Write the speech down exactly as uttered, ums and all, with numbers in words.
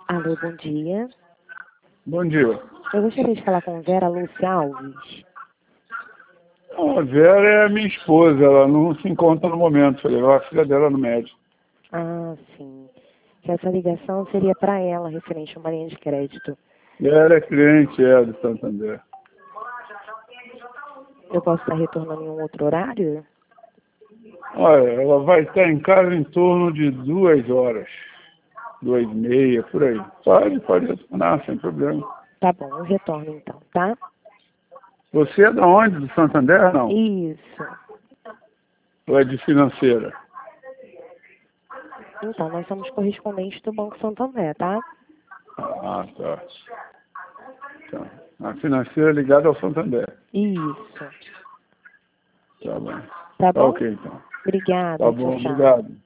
Alô, bom dia. Bom dia. Eu gostaria de falar com Vera Lúcia Alves. A Vera é minha esposa, ela não se encontra no momento. Foi levar a filha dela no médico. Ah, sim. Que essa ligação seria para ela, referente a uma linha de crédito. E ela é cliente, é, do Santander. Eu posso estar retornando em um outro horário? Olha, ela vai estar em casa em torno de duas horas. Duas e meia, por aí. Pode, pode retornar, sem problema. Tá bom, eu retorno então, tá? Você é da onde? Do Santander, não? Isso. Ou é de financeira? Então, nós somos correspondentes do Banco Santander, tá? Ah, tá. Tá. A financeira é ligada ao Santander. Isso. Tá bom. Tá Tá bom? ok, então. Obrigada, Tá tchau, bom, tchau. obrigado.